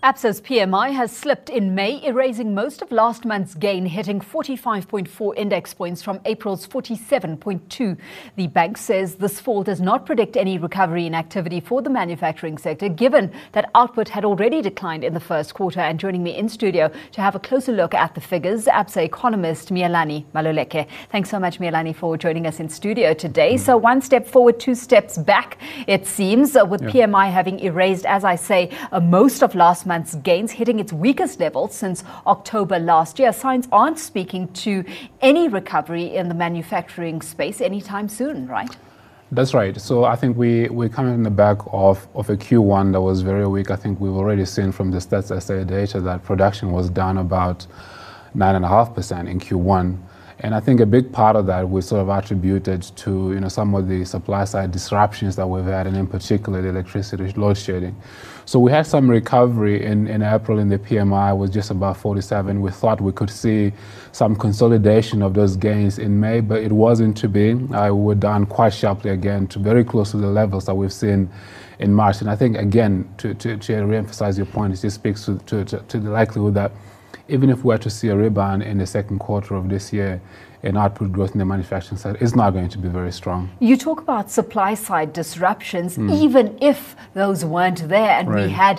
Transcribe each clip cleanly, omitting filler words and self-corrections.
Absa's PMI has slipped in May, erasing most of last month's gain, hitting 45.4 index points from April's 47.2. The bank says this fall does not predict any recovery in activity for the manufacturing sector, given that output had already declined in the first quarter. And joining me in studio to have a closer look at the figures, Absa economist Mealani Maluleke. Thanks so much, Mealani, for joining us in studio today. So one step forward, two steps back, it seems, with PMI having erased, as I say, most of last month's gains, hitting its weakest level since October last year. Signs aren't speaking to any recovery in the manufacturing space anytime soon, right? That's right. So I think we're coming in the back of a Q1 that was very weak. I think we've already seen from the Stats SA data that production was down about 9.5% in Q1. And I think a big part of that was sort of attributed to some of the supply side disruptions that we've had, and in particular the electricity load shedding. So we had some recovery in April in the PMI, was just about 47. We thought we could see some consolidation of those gains in May, but it wasn't to be. We're down quite sharply again to very close to the levels that we've seen in March. And I think, again, to re-emphasize your point, it just speaks to the likelihood that even if we were to see a rebound in the second quarter of this year in output growth in the manufacturing side, it's not going to be very strong. You talk about supply side disruptions, even if those weren't there and we had,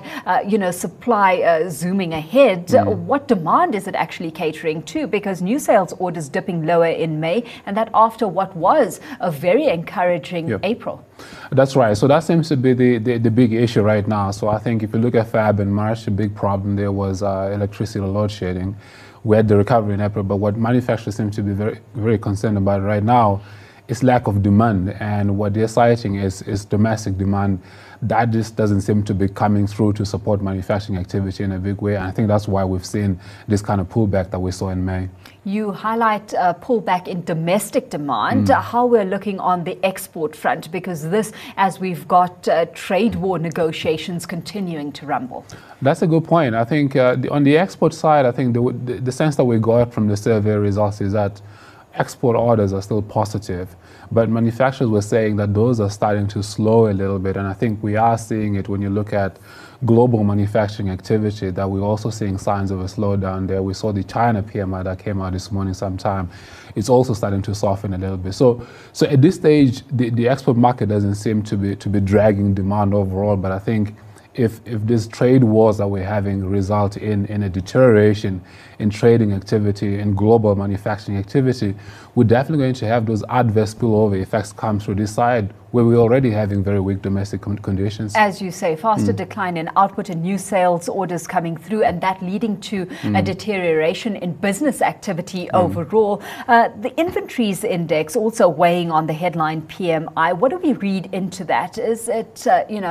supply zooming ahead, what demand is it actually catering to? Because new sales orders dipping lower in May, and that after what was a very encouraging April. That's right. So that seems to be the big issue right now. So I think if you look at Feb and March, the big problem there was electricity load shedding. We had the recovery in April, but what manufacturers seem to be very, very concerned about right now is lack of demand. And what they're citing is domestic demand. That just doesn't seem to be coming through to support manufacturing activity in a big way. And I think that's why we've seen this kind of pullback that we saw in May. You highlight pullback in domestic demand, how we're looking on the export front, because this, as we've got trade war negotiations continuing to rumble. That's a good point. I think on the export side, I think the sense that we got from the survey results is that export orders are still positive, but manufacturers were saying that those are starting to slow a little bit. And I think we are seeing it when you look at global manufacturing activity, that we're also seeing signs of a slowdown there. We saw the China PMI that came out this morning sometime. It's also starting to soften a little bit. So at this stage, the export market doesn't seem to be dragging demand overall, but I think if these trade wars that we're having result in a deterioration in trading activity, in global manufacturing activity, we're definitely going to have those adverse spillover effects come through this side, where we're already having very weak domestic conditions. As you say, faster decline in output and new sales orders coming through, and that leading to a deterioration in business activity overall. The inventories index also weighing on the headline PMI. What do we read into that? Is it,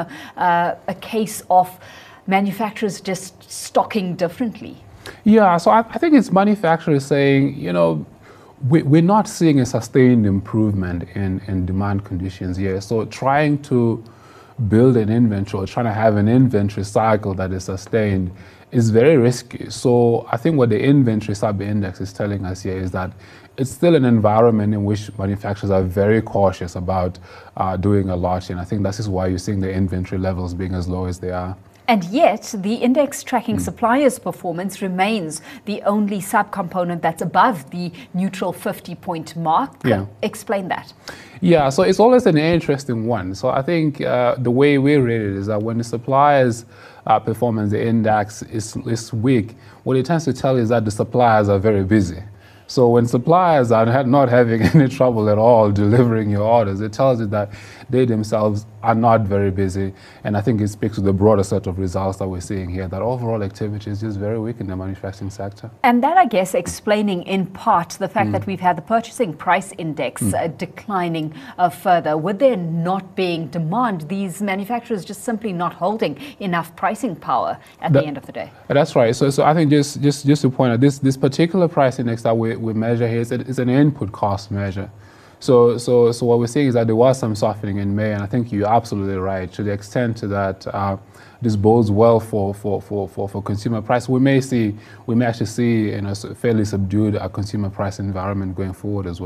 a case of manufacturers just stocking differently? Yeah, so I think it's manufacturers saying, we're not seeing a sustained improvement in demand conditions here. So trying to build an inventory, or trying to have an inventory cycle that is sustained is very risky. So I think what the inventory sub-index is telling us here is that it's still an environment in which manufacturers are very cautious about doing a lot. And I think this is why you're seeing the inventory levels being as low as they are. And yet, the index tracking suppliers' performance remains the only subcomponent that's above the neutral 50-point mark. Explain that. Yeah, so it's always an interesting one. So I think the way we read it is that when the suppliers' performance, the index is weak, what it tends to tell you is that the suppliers are very busy. So when suppliers are not having any trouble at all delivering your orders, it tells you that they themselves are not very busy. And I think it speaks to the broader set of results that we're seeing here, that overall activity is just very weak in the manufacturing sector. And that, I guess, explaining in part the fact that we've had the purchasing price index declining further. With there not being demand, these manufacturers just simply not holding enough pricing power at the end of the day. That's right. So I think just to point out, this particular price index that we measure here is an input cost measure. So what we're seeing is that there was some softening in May, and I think you're absolutely right. To the extent that this bodes well for consumer price, we may actually see a fairly subdued consumer price environment going forward as well.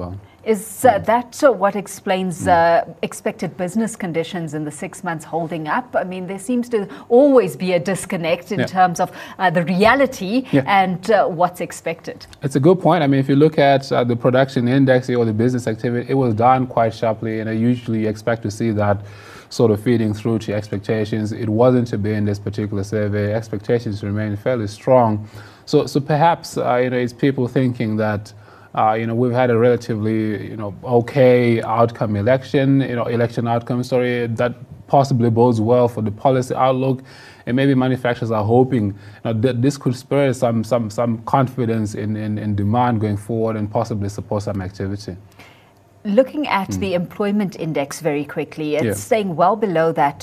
Is that what explains expected business conditions in the 6 months holding up? I mean, there seems to always be a disconnect in terms of the reality and what's expected. It's a good point. I mean, if you look at the production index or the business activity, it was down quite sharply, and I usually expect to see that sort of feeding through to expectations. It wasn't to be in this particular survey. Expectations remain fairly strong. So perhaps, it's people thinking that we've had a relatively, okay election outcome, that possibly bodes well for the policy outlook. And maybe manufacturers are hoping that this could spur some confidence in demand going forward and possibly support some activity. Looking at the employment index very quickly, it's staying well below that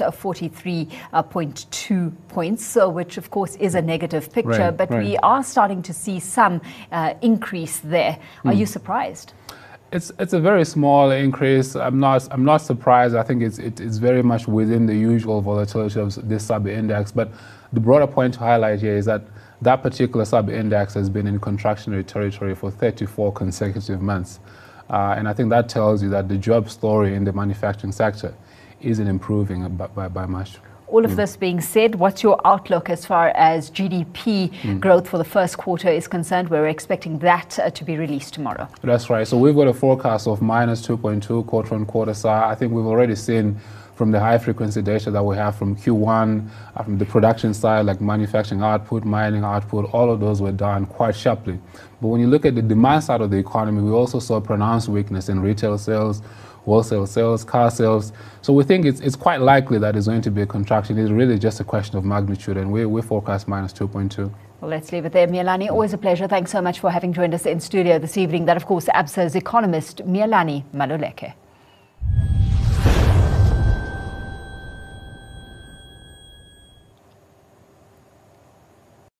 43.2 points, which of course is a negative picture, but we are starting to see some increase there. Are you surprised? It's a very small increase. I'm not surprised. I think it's very much within the usual volatility of this sub-index. But the broader point to highlight here is that particular sub-index has been in contractionary territory for 34 consecutive months. And I think that tells you that the job story in the manufacturing sector isn't improving by much. All of this being said, what's your outlook as far as GDP growth for the first quarter is concerned? We're expecting that to be released tomorrow. That's right. So we've got a forecast of -2.2 quarter on quarter. So I think we've already seen from the high frequency data that we have from Q1, from the production side, like manufacturing output, mining output, all of those were down quite sharply. But when you look at the demand side of the economy, we also saw pronounced weakness in retail sales, wholesale sales, car sales. So we think it's quite likely that there's going to be a contraction. It's really just a question of magnitude, and we forecast -2.2. Well, let's leave it there. Mialani, always a pleasure. Thanks so much for having joined us in studio this evening. That, of course, Absa's economist, Mialani Maluleke.